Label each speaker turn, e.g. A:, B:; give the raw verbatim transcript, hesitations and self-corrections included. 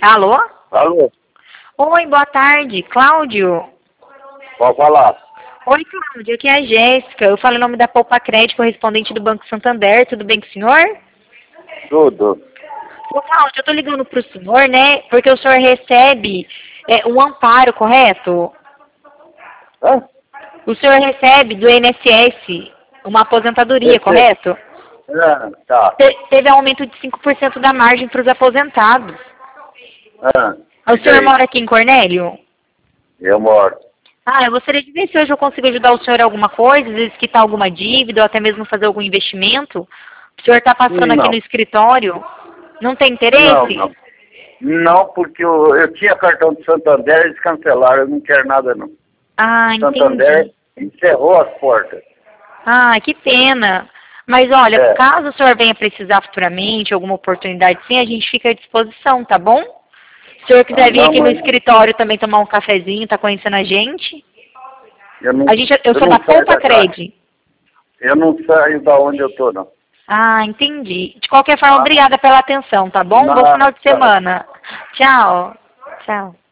A: Alô?
B: Alô?
A: Oi, boa tarde. Cláudio?
B: Pode falar.
A: Oi, Cláudio. Aqui é a Jéssica. Eu falo em nome da Poupa Crédito, correspondente do Banco Santander. Tudo bem com o senhor?
B: Tudo.
A: Ô, Cláudio, eu tô ligando pro senhor, né? Porque o senhor recebe é, um amparo, correto?
B: Hã?
A: O senhor recebe do I N S S uma aposentadoria,
B: Recebe.
A: correto?
B: Ah, tá.
A: Te- teve aumento de cinco por cento da margem para os aposentados.
B: Ah,
A: O
B: e
A: senhor
B: daí?
A: mora aqui em Cornélio?
B: Eu moro.
A: Ah, eu gostaria de ver se hoje eu consigo ajudar o senhor em alguma coisa, às vezes quitar alguma dívida ou até mesmo fazer algum investimento. O senhor está passando aqui
B: Não.
A: no escritório. Não tem
B: Não,
A: interesse?
B: não. Não, porque eu, eu tinha cartão de Santander, eles cancelaram, eu não quero nada não.
A: Ah, entendi.
B: Santander encerrou as portas.
A: Ah, que pena. Mas olha,
B: É.
A: caso o senhor venha precisar futuramente, alguma oportunidade sim, a gente fica à disposição, tá bom? Se o senhor quiser
B: Ah,
A: vir
B: não,
A: aqui no
B: mas
A: escritório também tomar um cafezinho, tá conhecendo a gente?
B: eu não,
A: A gente, eu
B: eu
A: sou
B: não
A: da
B: saio
A: Poupa
B: da casa.
A: Cred.
B: Eu não saio da onde eu tô, não.
A: Ah, entendi. De qualquer forma,
B: Ah.
A: obrigada pela atenção, tá bom? Bom
B: Nada,
A: final de
B: tchau.
A: semana. Tchau. Tchau.